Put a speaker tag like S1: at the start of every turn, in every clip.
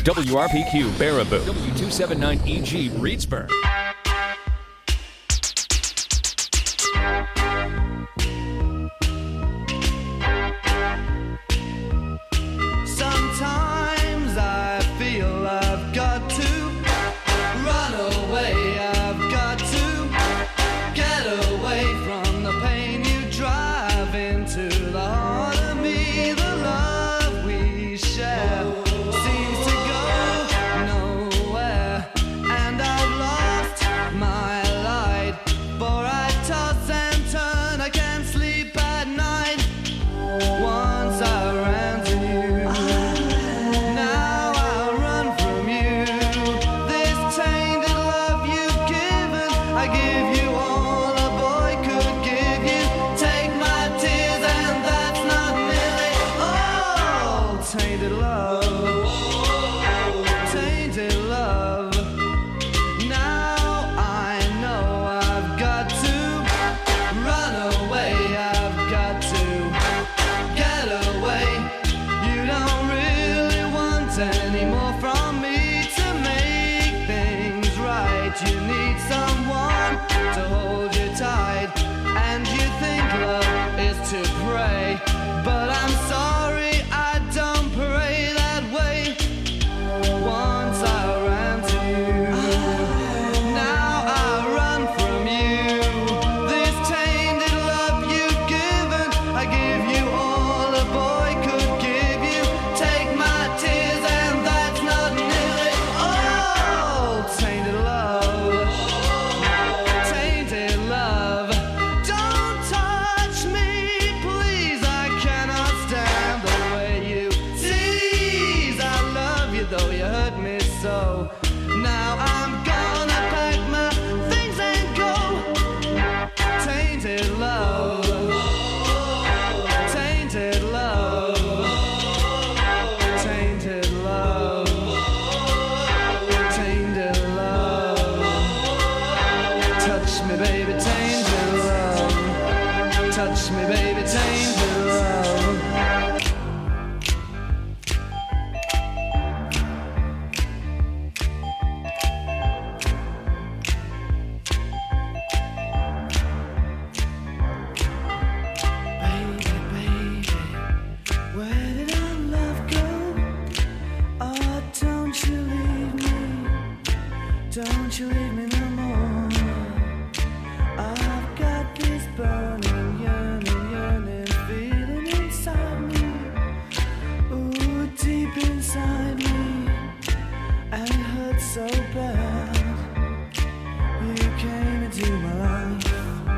S1: WRPQ Baraboo, W279EG Reedsburg.
S2: Sometimes I feel I've got to run away. I've got to get away from the pain you drive into the heart of me. The love we share seems to go nowhere, and I've lost my light. For I toss and turn, I can't sleep at night. Once I ran to you, now I run from you. This tainted love you've given, I give you all a boy could give you. Take my tears and that's not nearly all. Tainted love, tainted love. Now I know I've got to run away. I've got to get away. You don't really want any more from me to make things right. You need someone to hold you tight, and you think love is to pray, but I'm sorry, I don't pray that way. Once I ran to you, now I run from you. This tainted love you've given, I give you all a boy could give you. Take my tears and that's not nearly all. Tainted love, tainted love. Don't touch me, please, I cannot stand the way you tease. I love you though you hurt me so. Now I'm gonna pack my things and go. Tainted love, tainted love, tainted love, tainted love. Touch me, baby, tainted love. Touch me, baby, tainted love. Baby, baby, where did our love go? Oh, don't you leave me, don't you leave me no more. I've got this burning, yearning feeling inside me. Ooh, deep inside me, and it hurts so bad. You came into my life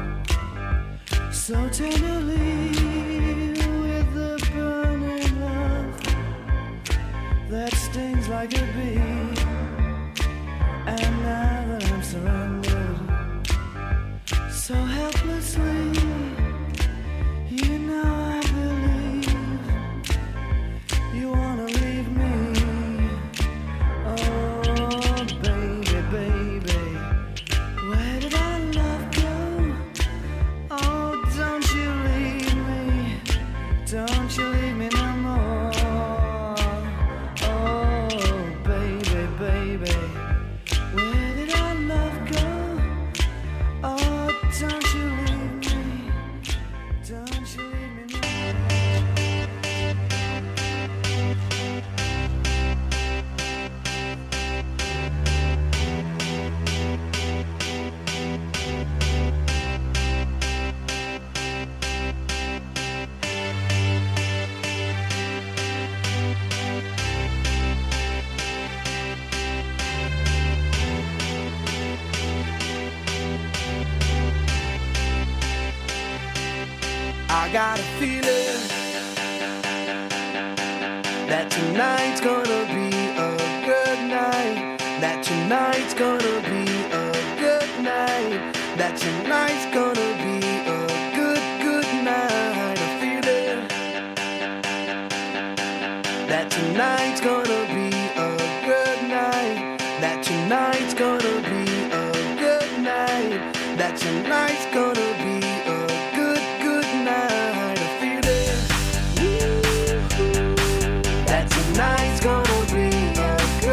S2: so tenderly, with the burning love that stings like a bee. And now that I'm surrounded so helplessly, you know I believe you wanna leave me. Oh, baby, baby, where did our love go? Oh, don't you leave me, don't you leave me no more. Oh, baby, baby, where did our love go? Oh, don't you leave me, don't you leave me no I got a feeling that tonight's gonna be a good night. That tonight's gonna be a good night. That tonight's gonna be a good night. A feeling that tonight's gonna be a good night. That tonight's gonna be a good night. That tonight's gonna be a good night. A feeling that tonight's gonna be a good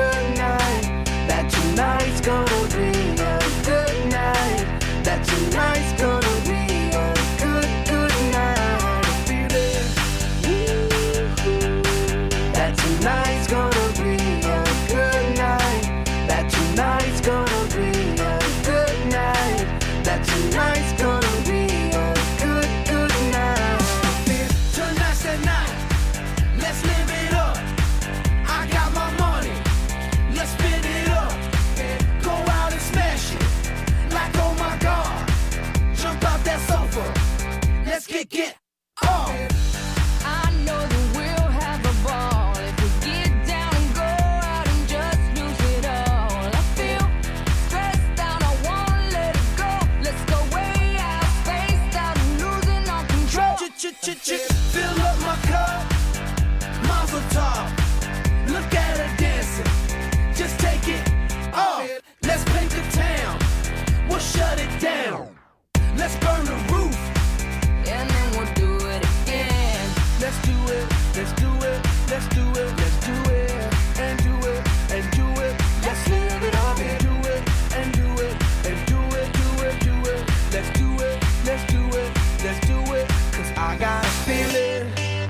S2: get off.
S3: I know that we'll have a ball if we get down and go out and just lose it all. I feel stressed out, I wanna let it go. Let's go way out, spaced out and losing our control.
S2: Fill up my cup, Mazel tov. Look at her dancing, just take it off. Let's paint the town, we'll shut it down. Let's burn the roof,
S3: And then we'll do it again.
S2: let's do it, let's do it, let's do it, let's do it, and do it, and do it. Let's live it up and do it, and do it, and do it, do it, do it. Let's do it, let's do it, let's do it. Cause I got a feeling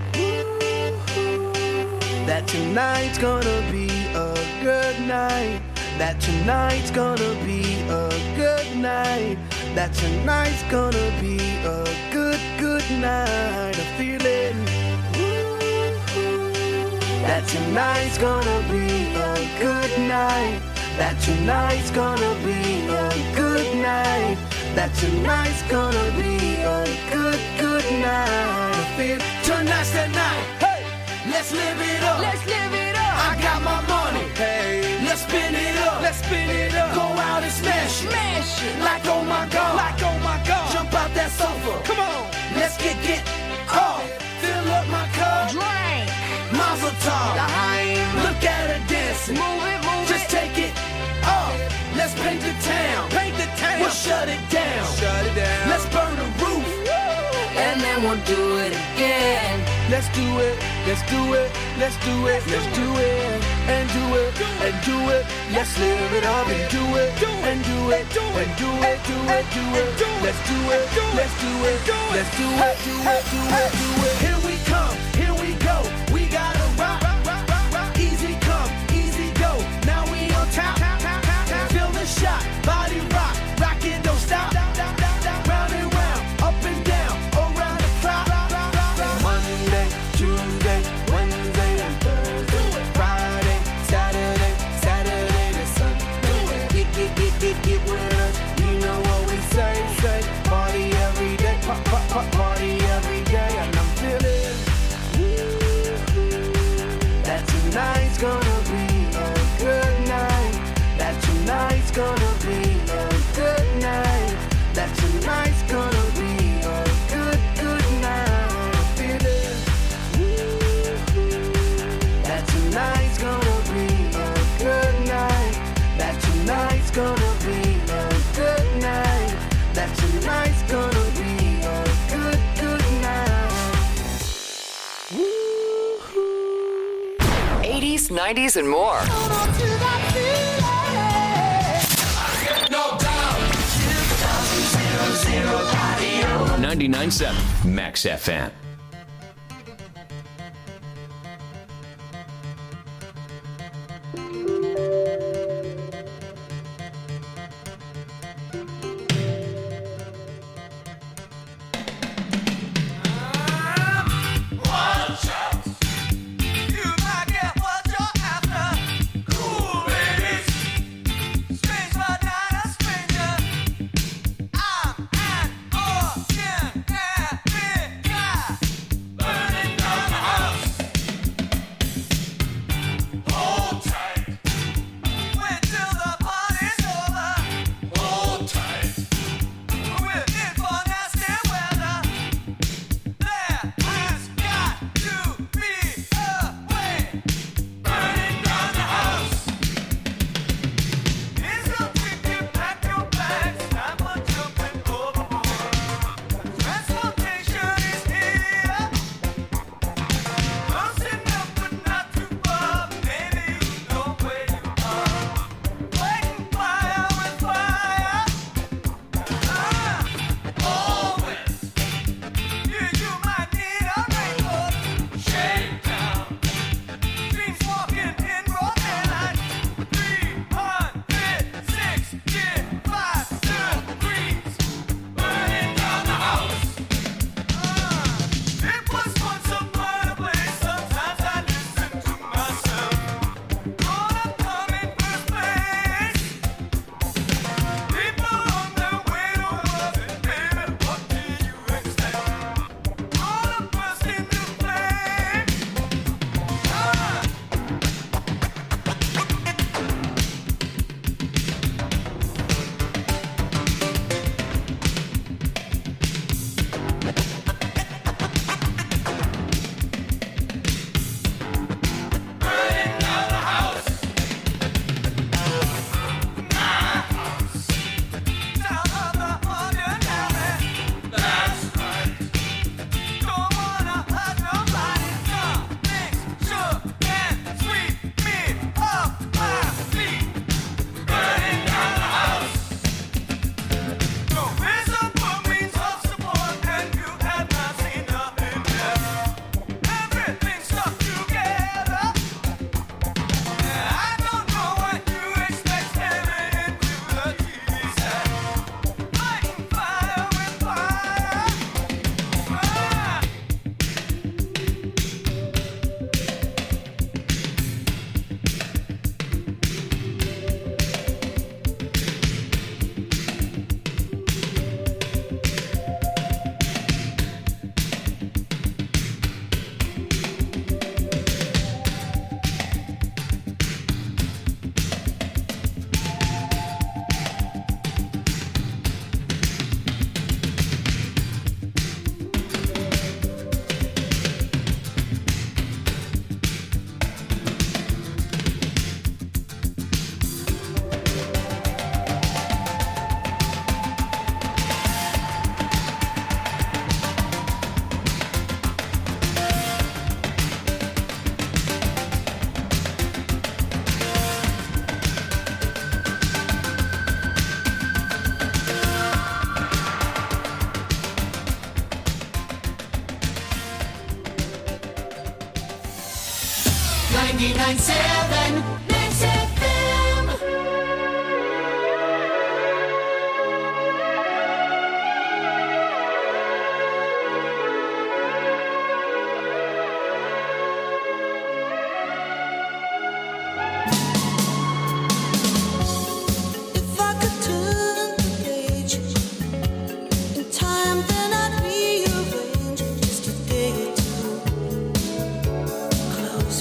S2: that tonight's gonna be a good night. That tonight's gonna be a good night. That tonight's gonna be a good, good night. A feeling that tonight's gonna be a good night. That tonight's gonna be a good night. That tonight's gonna be a good, good night. A feel tonight's the night. Hey, let's live it up.
S3: Let's live it up.
S2: I got my money. Hey, let's spin it up. Let's spin it up. Go out and smash it.
S3: Smash it.
S2: Like oh my god. Like oh my god. Jump out that sofa. Come on. Let's get off. Fill up my cup.
S3: Drink.
S2: Mazel tov. Look at her dancing.
S3: Move it, move
S2: Just
S3: it.
S2: take it off. Let's paint the town. Paint the town. We'll shut it down. Shut it down. Let's burn the roof.
S3: And then we'll do it again.
S2: Let's do it, let's do it, let's do it, let's do it, and do it, and do it. Let's live it up and do it, and do it, and do it, do it, do it. Let's do it, let's do it, let's do it, do it, do it, do it. Here we come, here we go. We gotta rock, easy come, easy go. Now we on top, feel the shot, body rock, rock it, don't stop. Round and round, up and down, around the clock. Monday, Tuesday, Wednesday, and Thursday, Friday, Saturday, Saturday to Sunday. Get with us, you know what we say. Party every day, party every day, and I'm feeling that tonight's gonna be a good night. That tonight's gonna be a good night. That tonight's gonna be a good, good night. I'm feeling that tonight's gonna be a good night. That tonight's gonna be a good night. That tonight's gonna be a good, good night.
S4: 80s, 90s, and more.
S1: 99.7 Max FM.
S5: 99.7 Mix FM.
S6: If I could turn the page in time, then I'd rearrange just a day or two. Close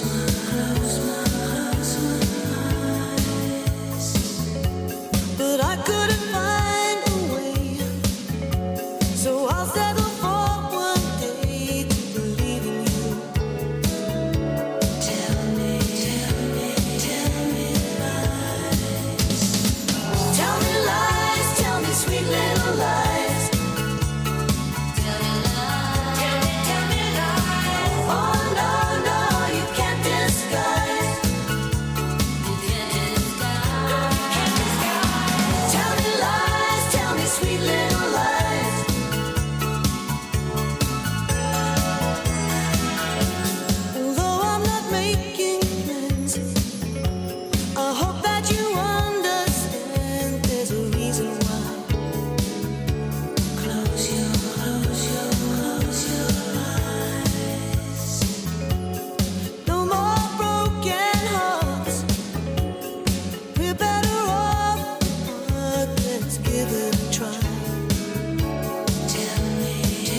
S6: my eyes, but I couldn't find a way. So I'll settle for one day to believe in you. Tell me lies, tell me sweet little lies. Tell me lies. Oh no, you can't disguise. Tell me lies, tell me sweet little lies. Although I'm not making plans, I hope that you understand there's a reason why. Close your eyes. No more broken hearts. We're better off apart. Let's give it a try. Tell me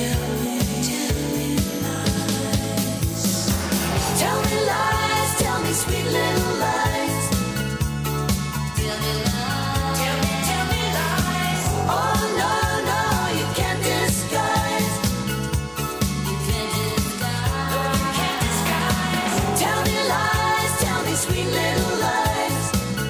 S6: lies. Tell me lies, tell me sweet little lies. Tell me lies. Oh no, you can't disguise. Tell me lies, tell me sweet little lies.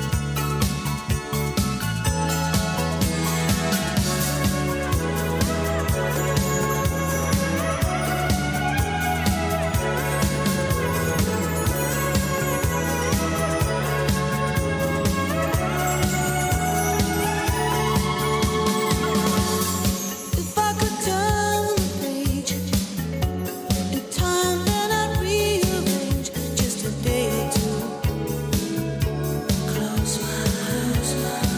S6: If I could turn the page in time, then I'd rearrange just a day or two. Close my eyes,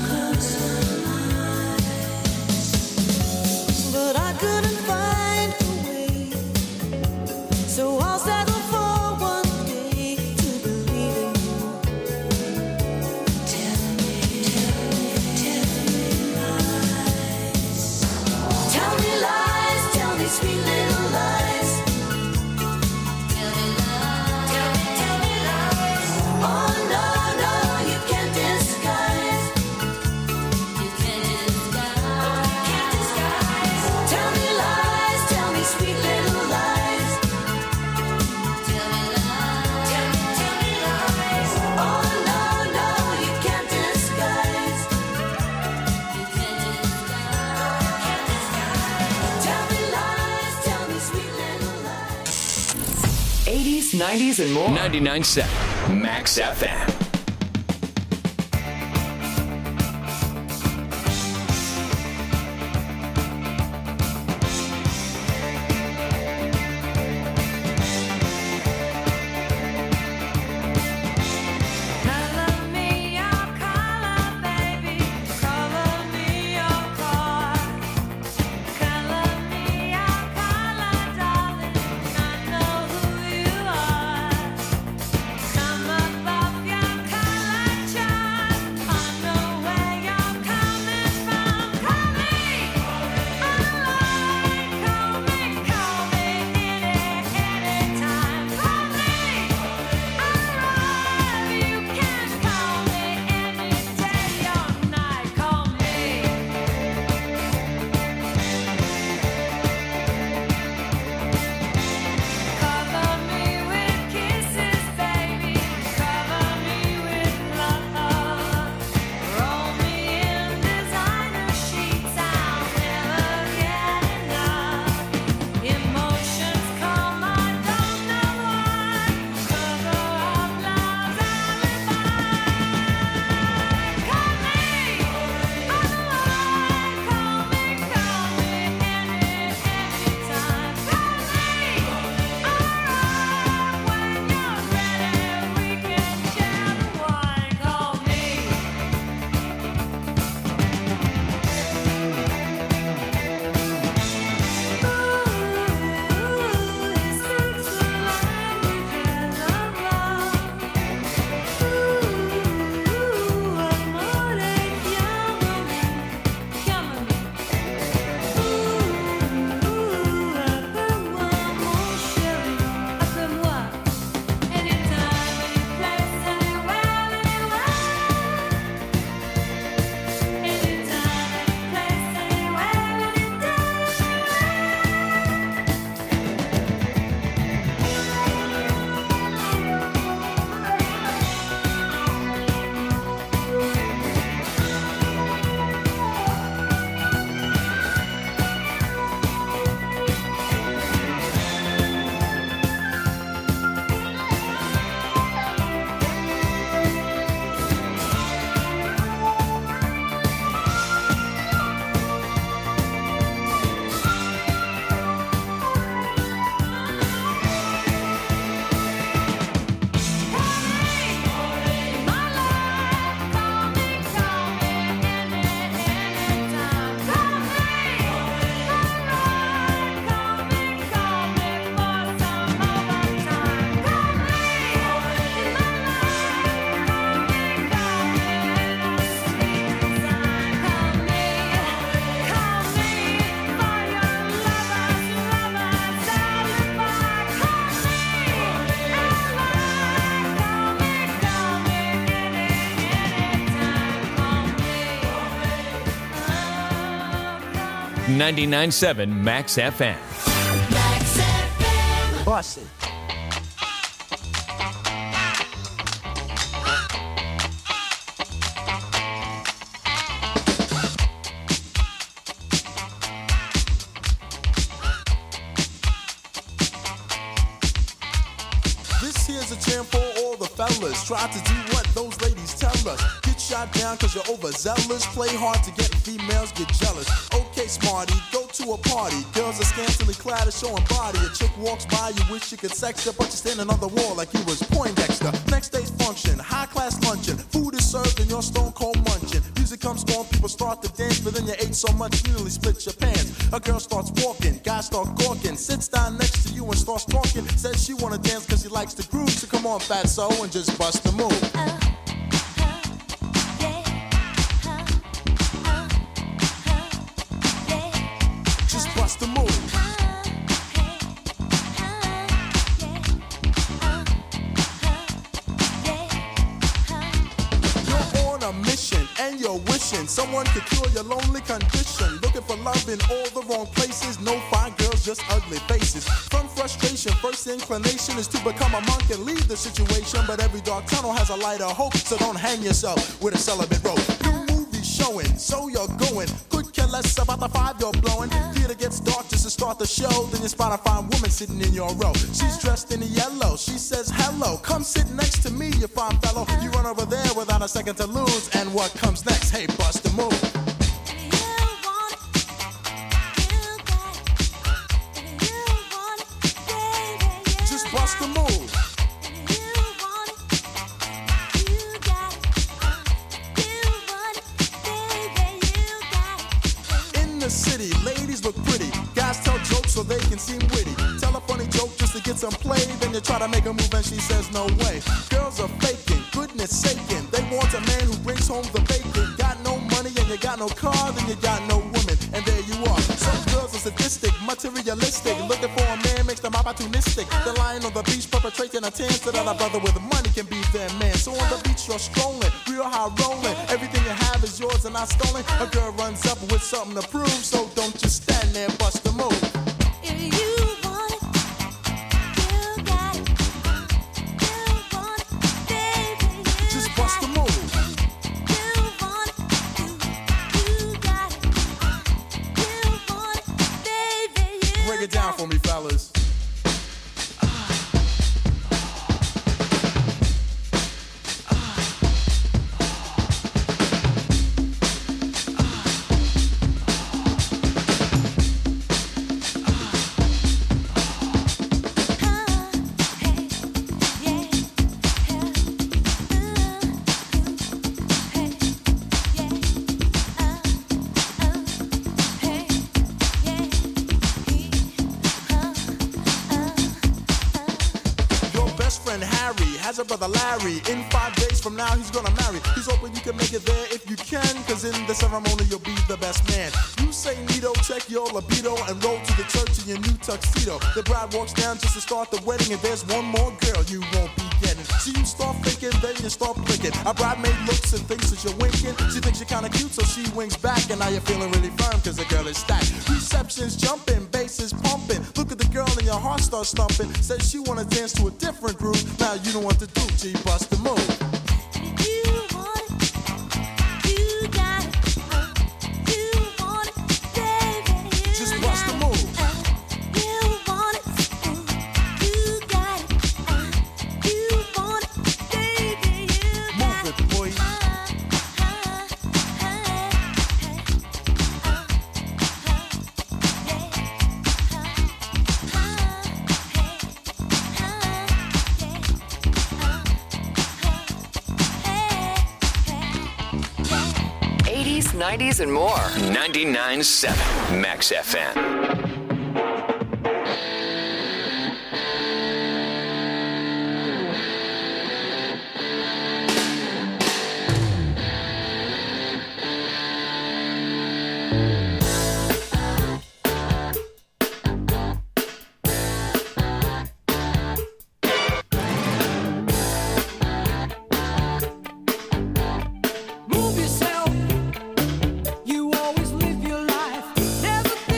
S6: but I couldn't find a way. So I'll settle for one day to believe in you. Tell me lies. Tell me lies, tell me sweet little lies. Tell me lies. Oh no, you can't disguise. Tell me lies, tell me sweet little lies. Tell me lies. Oh no, you can't disguise. Tell me lies, tell me sweet little lies.
S1: 80s, 90s, and more. 99.7 Max FM.
S3: Color me your color, baby. Color me your car. Color me your color, darling. I know who you are. Come up off your
S1: 99.7 Max FM.
S5: Max FM.
S7: Boston.
S8: This here's a jam for all the fellas. Try to do what those ladies tell us. Get shot down cause you're overzealous. Play hard to get females get jealous. Okay, smarty, go to a party. Girls are scantily clad and showing body. A chick walks by, you wish you could sex her, but you're standing on the wall like you was Poindexter. Next day's function, high class luncheon. Food is served and you're stone cold munching. Music comes on, people start to dance, but then you ate so much you nearly split your pants. A girl starts walking, guys start gawking, sits down next to you and starts talking. Says she wanna dance cause she likes the groove, so come on fatso and just bust the move. Just bust the move. You're on a mission and you're wishing someone could cure your lonely condition. Looking for love in all the wrong places. No fine girls, just ugly faces. From frustration, first inclination is to become a monk and leave the situation. But every dark tunnel has a light of hope, so don't hang yourself with a celibate rope. New movie showing, so you're going. Could care less about the five you're blowing. Theater gets dark just to start the show. Then you spot a fine woman sitting in your row. She's dressed in yellow. She says hello. Come sit next to me, you fine fellow. You run over there without a second to lose. And what comes next? Hey, bust the move. Just bust the move. In the city, ladies look pretty. Guys tell jokes so they can seem witty. Tell a funny joke just to get some play. Then you try to make a move and she says no way. Girls are faking, goodness saking. They want a man who brings home the bacon. Got no money and you got no car, then you got no woman. And there you are. Some girls are sadistic, materialistic. Looking for a man makes them opportunistic. They're lying on the beach perpetrating a tan so that a brother with money can be their man. So on the beach you're strolling, real high rolling. Everything you have is yours and not stolen. A girl runs up with something to prove, so don't just stand there and bust the move. Just bust the move. Break it down for me, fellas. Has a brother Larry. In 5 days from now he's gonna marry. He's hoping you can make it there if you can, cause in the ceremony you'll be the best man. You say Nito, check your libido and roll to the church in your new tuxedo. The bride walks down just to start the wedding, and there's one more girl you won't be getting. So you start thinking, then you start blinking. A bridemaid looks and thinks that you're winking. She thinks you're kinda cute, so she winks back, and now you're feeling really firm cause the girl is stacked. Reception's jumping, bass is pumping. Look at the girl and your heart starts thumping. Says she wanna dance to a different groove. Now you know what to do, G, bust the move. Just bust the move. Move it, boy.
S4: 90s and more.
S1: 99.7 Max FM.
S3: Move yourself. You always live your life. Never think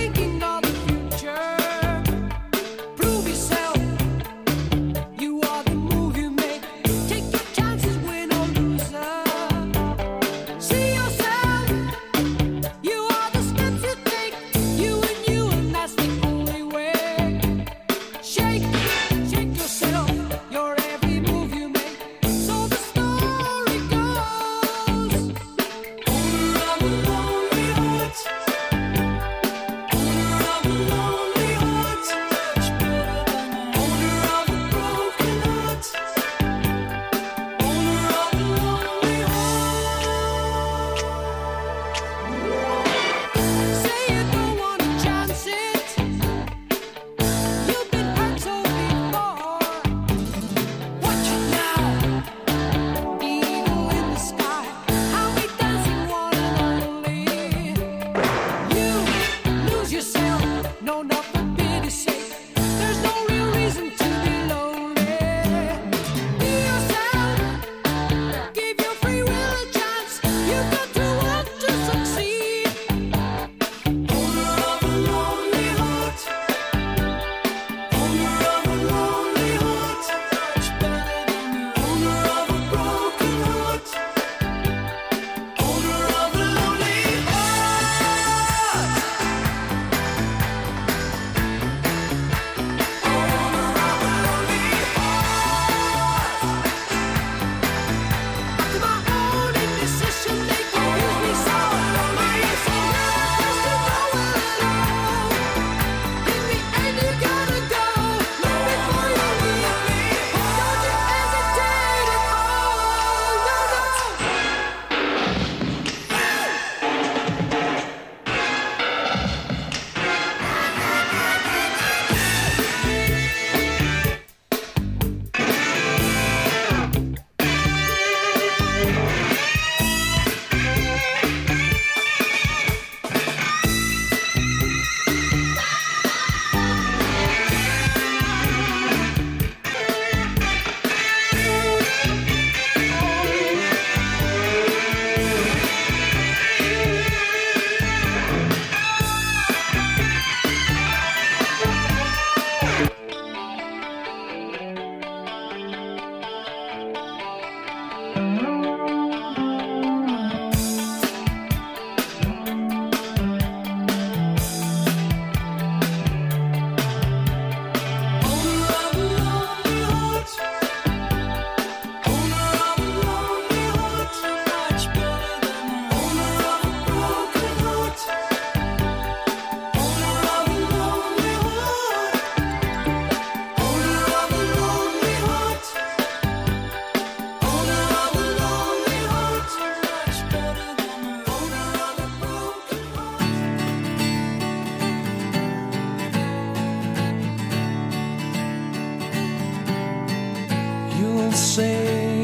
S7: say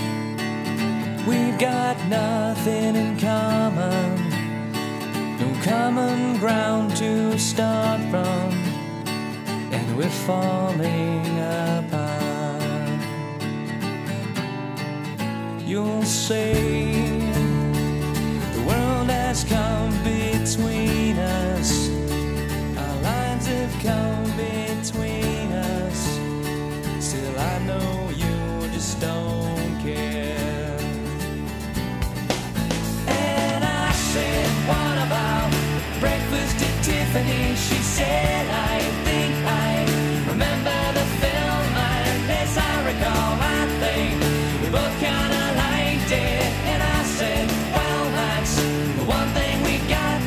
S7: we've got nothing in common, no common ground to start from, and we're falling apart. You'll say the world has come between us, our lines have come between us. Still I know you just don't care. And I said, what about breakfast at Tiffany? She said, I think I remember the film, and as I recall, I think we both kinda liked it. And I said, well, that's the one thing we got.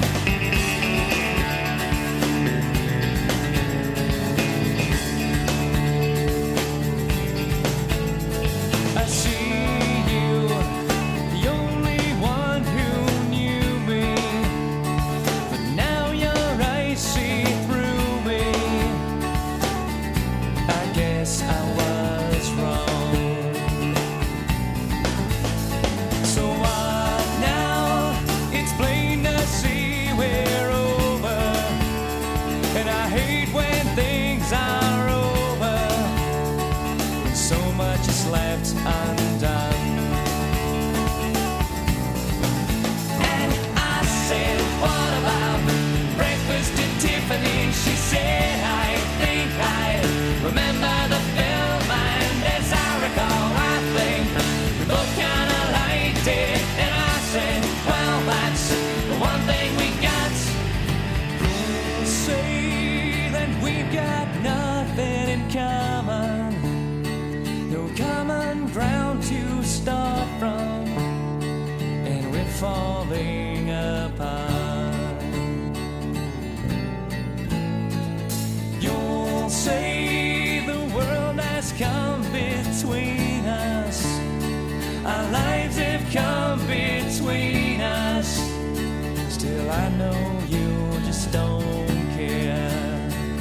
S7: I see you, the only one who knew me, but now your eyes see through me. I guess I was wrong. So what now? It's plain to see we're over, and I hate when things are over, when so much is left undone. And I said, what about breakfast at Tiffany? She said, I think I remember the film, and as I recall, I think we both kinda liked it. And I said, well, that's the one thing we got. Say that we've got nothing in common, no common ground to start from, and we're falling apart. You'll say the world has come between us, our lives have come between us. Still I know you just don't care.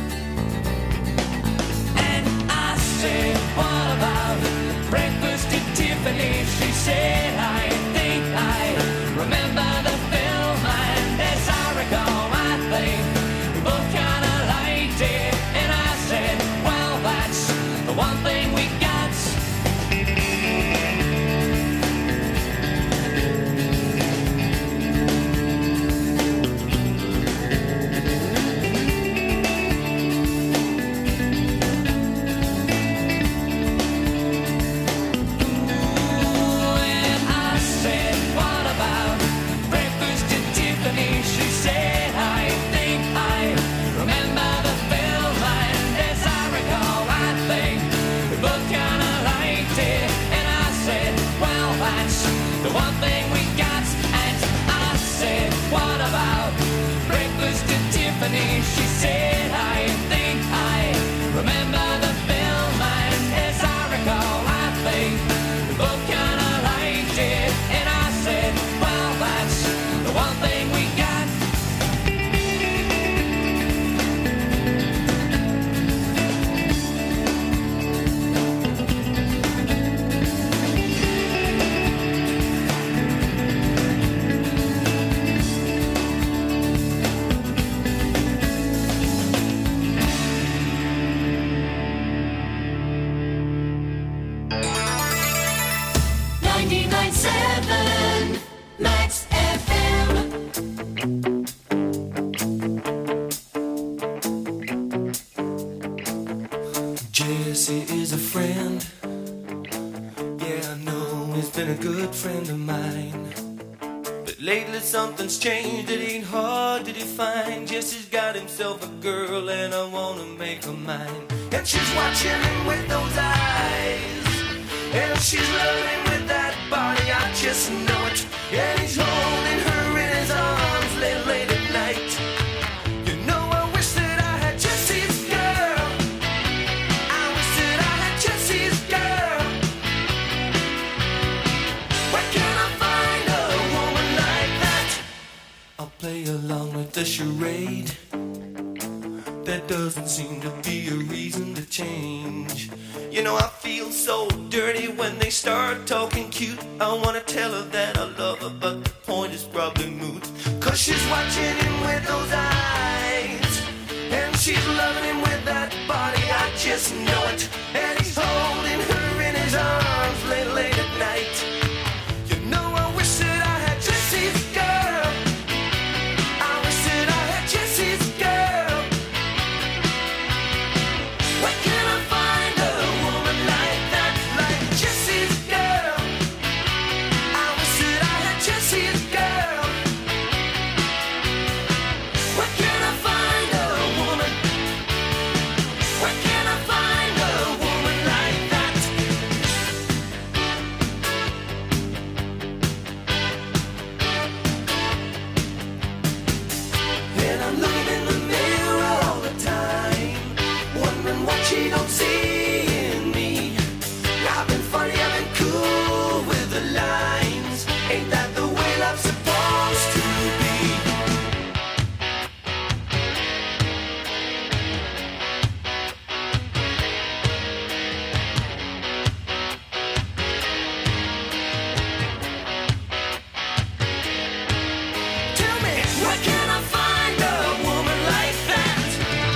S7: And I said, what about breakfast at Tiffany? She said, I think I remember the film, and as I recall, I think we both kinda liked it. And I said, well, that's the one thing we got. And I said, what about breakfast at Tiffany? She said, I think I remember the film, and as I recall, I think we both kinda liked it. And I said, well, that's the one thing we got. And I said, what about breakfast at Tiffany? She said, I think I remember the film, and as I recall, I think we both kinda liked it. And I said, well, that's the one thing we got.
S5: Max FM.
S7: Jesse is a friend. Yeah, I know he's been a good friend of mine. But lately something's changed, it ain't hard to define. Jesse's got himself a girl and I wanna make her mine. And she's watching him with those eyes, and she's loving with that body, I just know it. And he's holding her in his arms late at night. You know, I wish that I had Jesse's girl. I wish that I had Jesse's girl. Where can I find a woman like that? I'll play along with the charade. There doesn't seem to be a
S9: a reason to change. You know I feel so dirty when they start talking cute. I wanna tell her that I love her, but the point is probably moot. Cause she's watching him with those eyes, and she's loving him with that body, I just know it. And he's holding her in his arms late at night. You know I wish that I had Jesse's girl. I wish that I had Jesse's girl. Where can I find a woman like that, like Jesse's girl? I wish that I had Jesse's girl. Where can I find a woman? Where can I find a woman like that? And I'm looking in the mirror all the time, wondering what she don't see in me. I've been funny, I've been cool with the lines. Ain't that the way love's supposed to be? Tell me, where can I find a woman like that?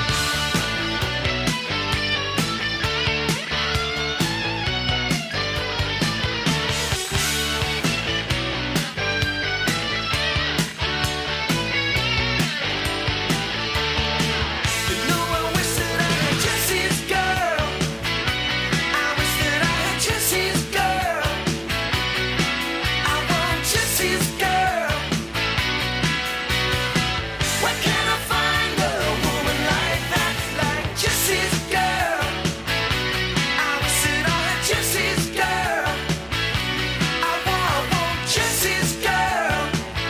S9: You know I wish that I had Jesse's girl. I wish that I had Jesse's girl. I want Jesse's girl. Where can I find a woman like that, like Jesse's girl? I wish that I had Jesse's girl. I want Jesse's girl.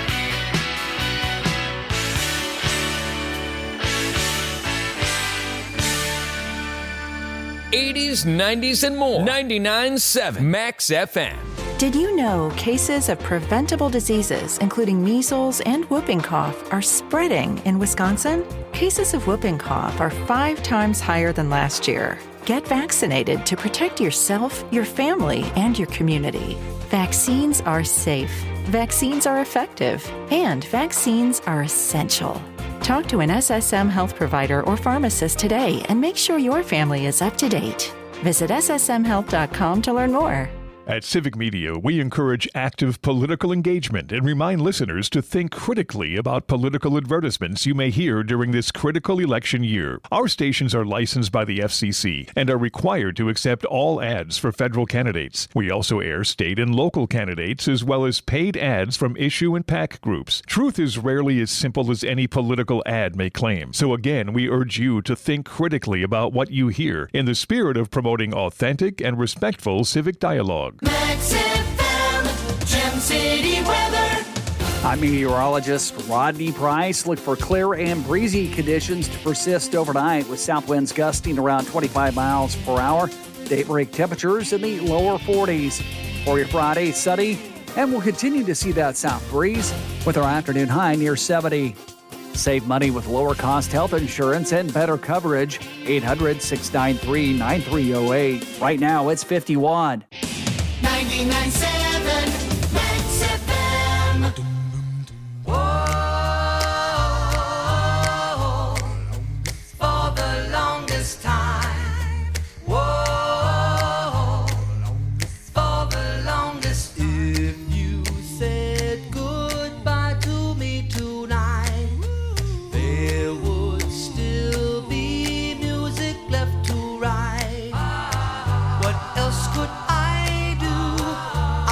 S1: 80s, 90s, and more. 99.7 Max FM.
S10: Did you know cases of preventable diseases, including measles and whooping cough, are spreading in Wisconsin? Cases of whooping cough are 5 times higher than last year. Get vaccinated to protect yourself, your family, and your community. Vaccines are safe, vaccines are effective, and vaccines are essential. Talk to an SSM health provider or pharmacist today and make sure your family is up to date. Visit ssmhealth.com to learn more.
S11: At Civic Media, we encourage active political engagement and remind listeners to think critically about political advertisements you may hear during this critical election year. Our stations are licensed by the FCC and are required to accept all ads for federal candidates. We also air state and local candidates as well as paid ads from issue and PAC groups. Truth is rarely as simple as any political ad may claim. So again, we urge you to think critically about what you hear in the spirit of promoting authentic and respectful civic dialogue.
S5: Max FM, Gem City weather.
S12: I'm meteorologist Rodney Price. Look for clear and breezy conditions to persist overnight with south winds gusting around 25 miles per hour. Daybreak temperatures in the lower 40s. For your Friday, sunny, and we'll continue to see that south breeze with our afternoon high near 70. Save money with lower cost health insurance and better coverage. 800-693-9308. Right now it's 51.
S5: 99.7 Max FM.
S7: Whoa, for the longest time. Whoa, for the longest time. If you said goodbye to me tonight, there would still be music left to write. What else could I do?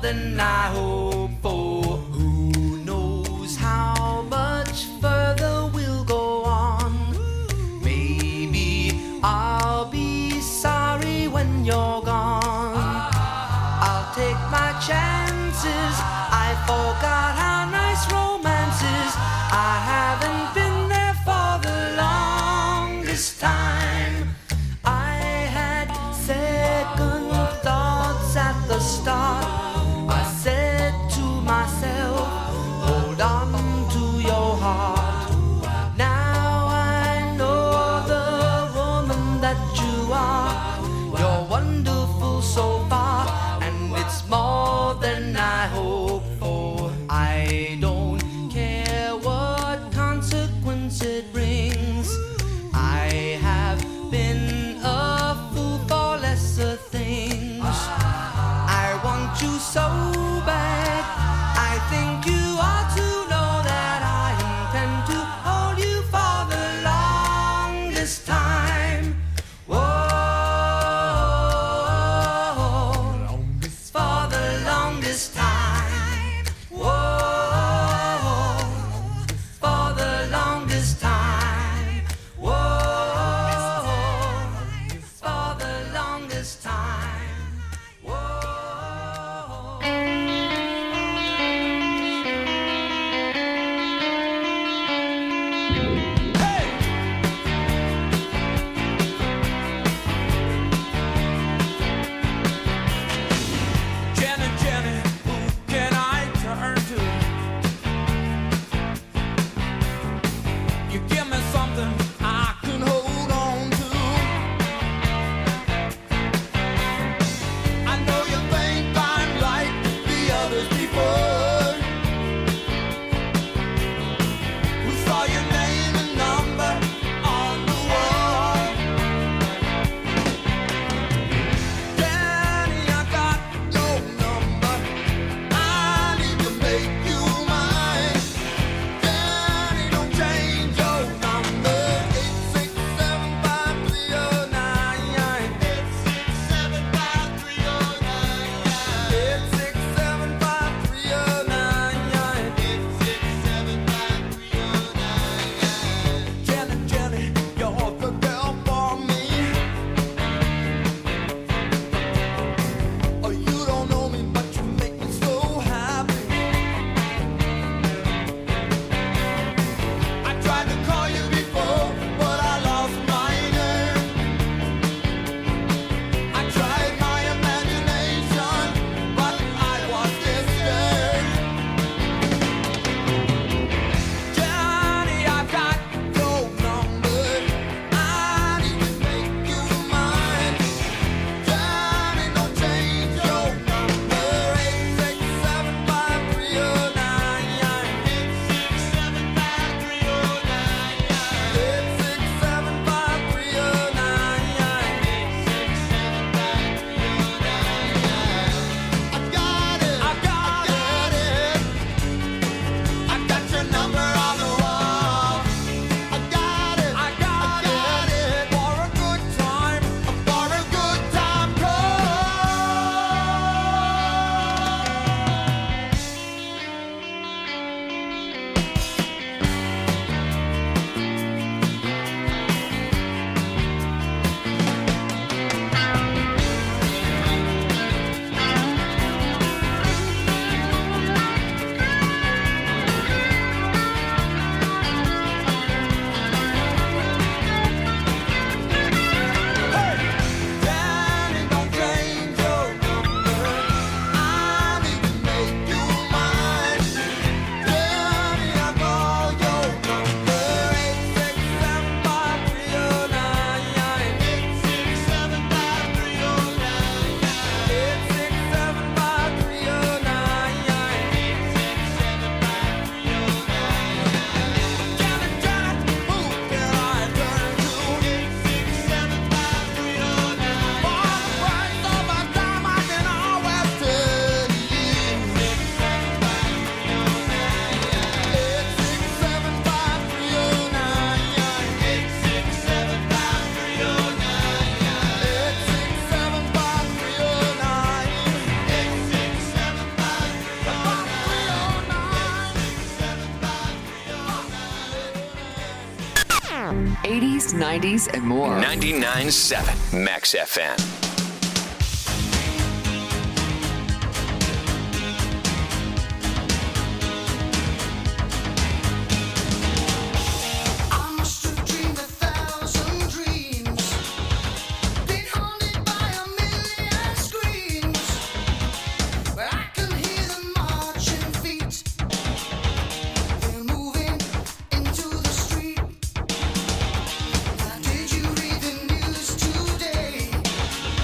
S2: than I hoped for. Who knows how much further we'll go on? Maybe I'll be sorry when you're gone. I'll take my chances. I forgot how nice romance is. I haven't been there for the longest time. I had second thoughts at the start. I said to myself, hold on to your heart. Now I know the woman that you are. You're wonderful so far, and it's more than I hoped for. I
S4: 80s, 90s, and more.
S1: 99.7 Max FM.
S5: Did you read the news today?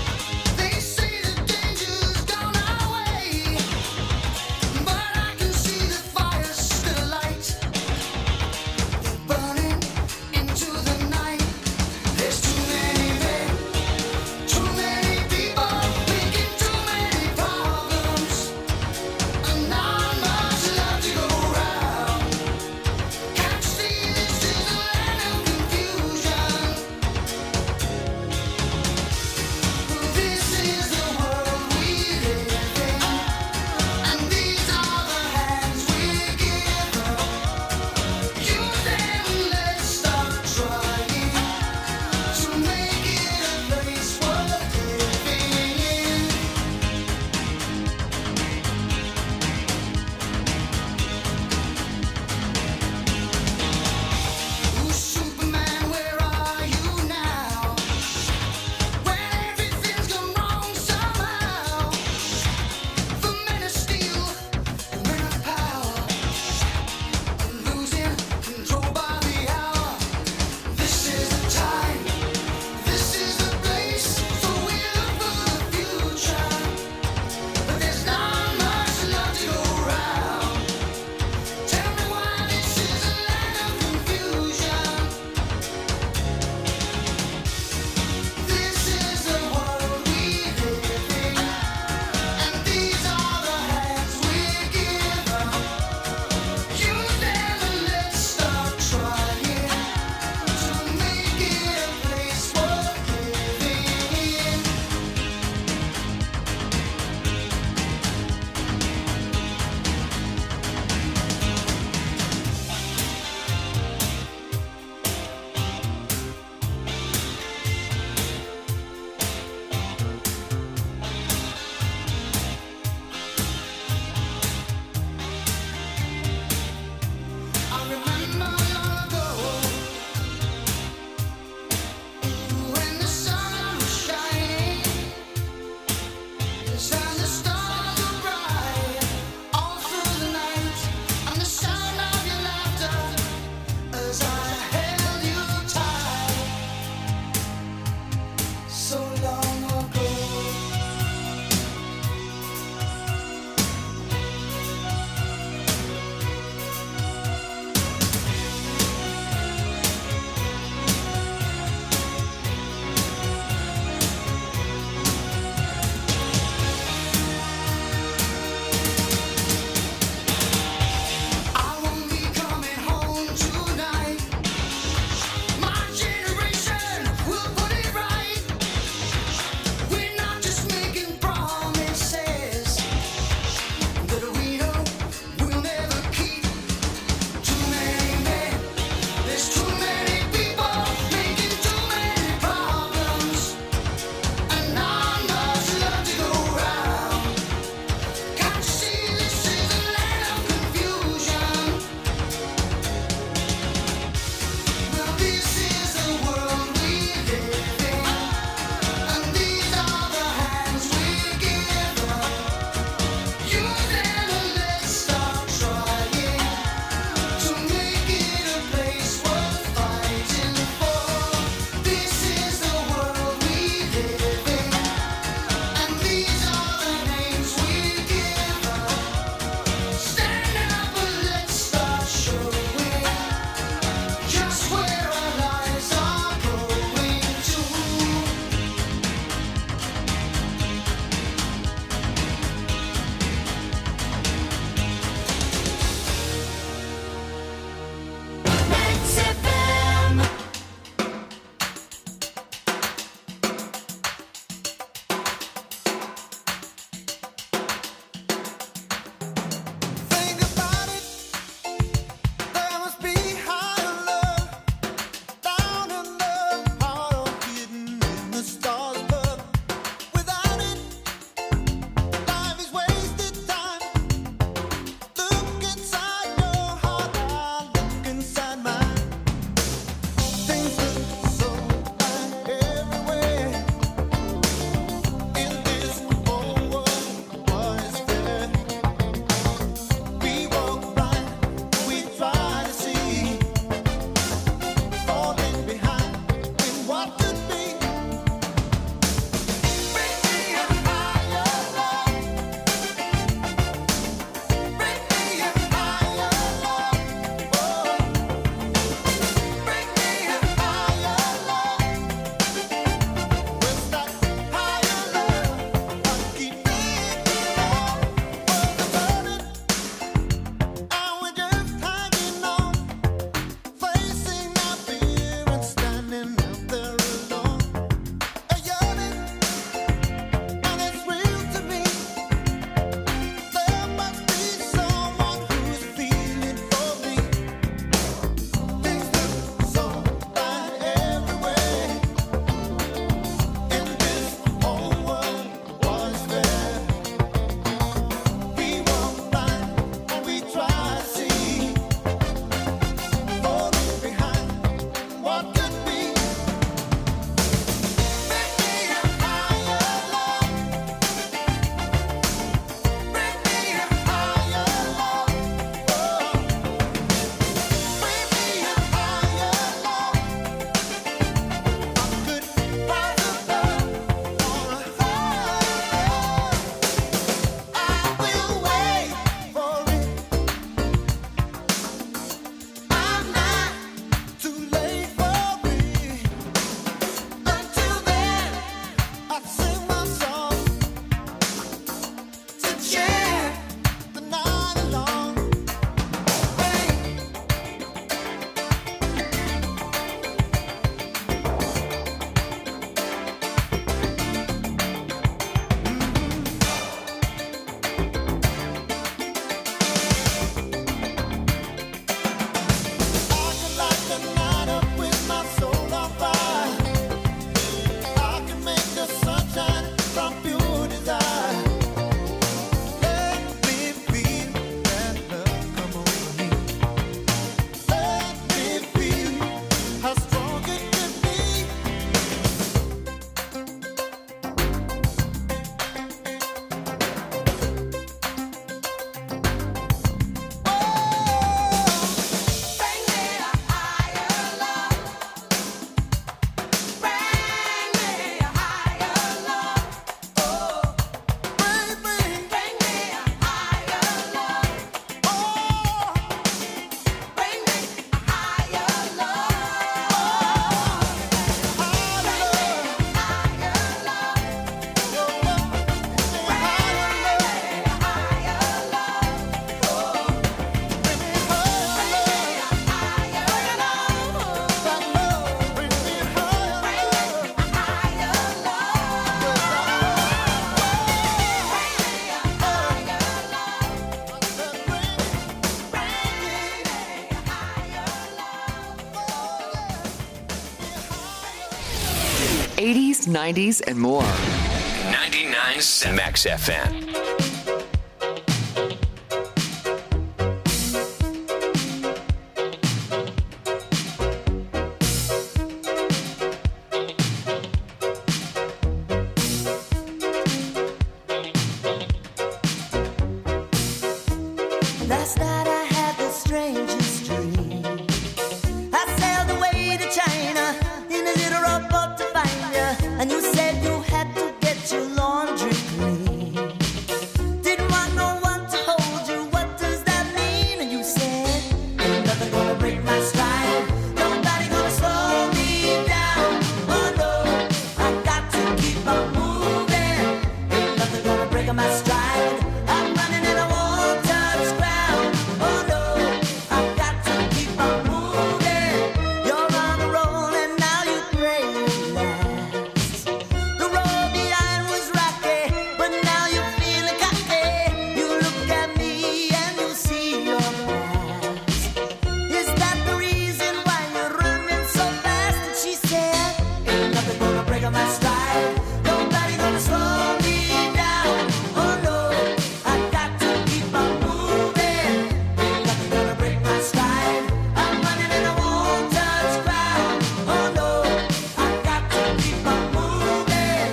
S4: 80s, 90s, and more.
S1: 99.7 Max FM.
S6: Last night I had the strangest dream. I sailed away to China in a little rowboat to find you, and you said you had to get your laundry clean. Didn't want no one to hold you. What does that mean? And you said, ain't nothing gonna break my stride. Nobody gonna slow me down. Oh no, I got to keep on moving. Ain't nothing gonna break my stride. I'm running and I won't touch ground. Oh no, I got to keep on moving. You're on a roll and now you pray it lasts. The road behind was rocky, but now you're feeling cocky. You look at me and you see your past. Is that the reason why you're running so fast? And she said, ain't nothing gonna break my stride. Nobody gonna slow me down. Oh no, I got to keep on moving. Ain't nothing gonna break my stride. I'm running and I won't touch ground. Oh no, I got to keep on moving.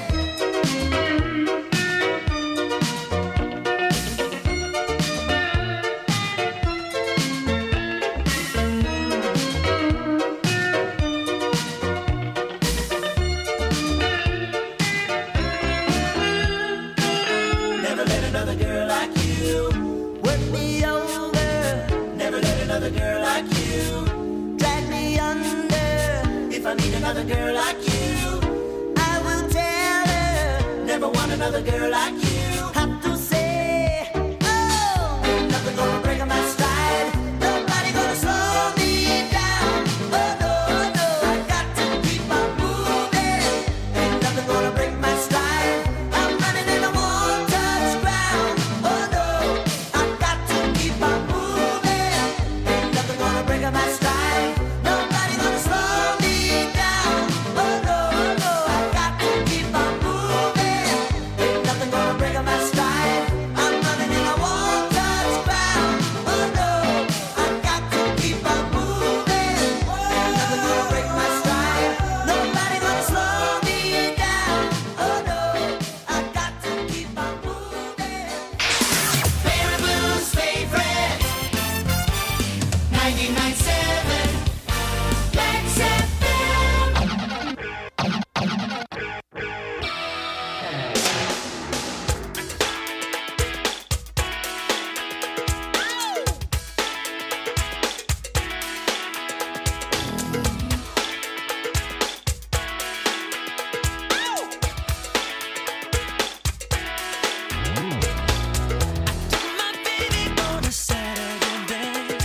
S5: Never let another girl like you
S6: Work me over,
S5: Never let another girl like you
S6: drag me under.
S5: If I need another girl like you
S6: I will tell her.
S5: Never want another girl like you
S6: Have to say, oh, ain't nothing gonna break my stride. Nobody gonna slow me down. Oh no, no, I got to keep on moving. Ain't nothing gonna break my stride. I'm running and I won't touch ground. Oh no, I got to keep on moving. Ain't nothing gonna break my stride. Nobody gonna slow me down. Oh no, no, I got to keep on moving. Ain't nothing gonna break my stride. I'm running and I won't touch ground. Oh no, I got to keep on moving. Ain't nothing gonna break my stride. Nobody gonna slow me down. Oh no, I got to keep on moving.
S5: Barry Blues favorite 99.7 Max FM
S6: My baby on a Saturday night.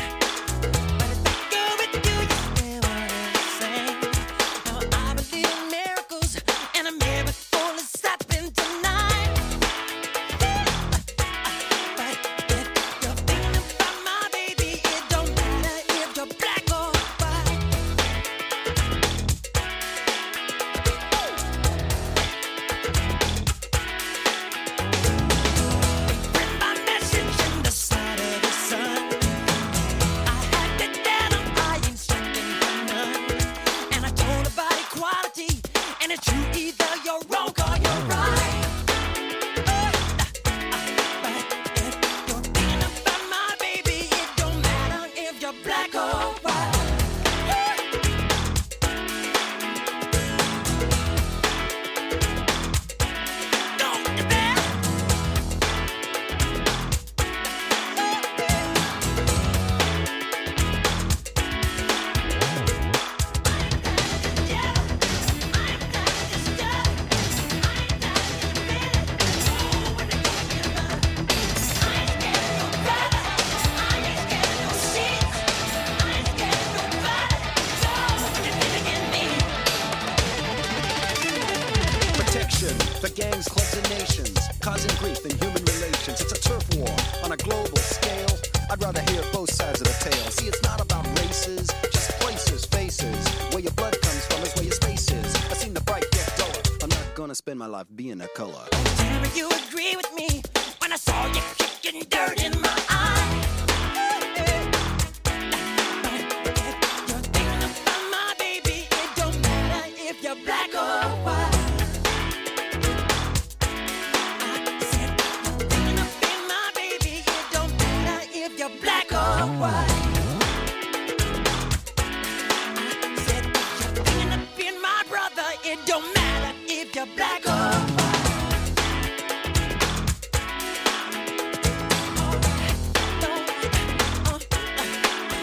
S13: The gangs, clubs, and nations, causing grief in human relations. It's a turf war on a global scale. I'd rather hear both sides of the tale. See, it's not about races, just places, faces. Where your blood comes from is where your space is. I've seen the bright get duller, my life being a color.
S5: Tell me you agree with me when I saw you kicking dirt in my eye. You're thinking about my baby. It don't matter if you're black or white. I said you're thinking about my baby. It don't matter if you're black or white. I said you're thinking about my brother. It don't matter if you're black or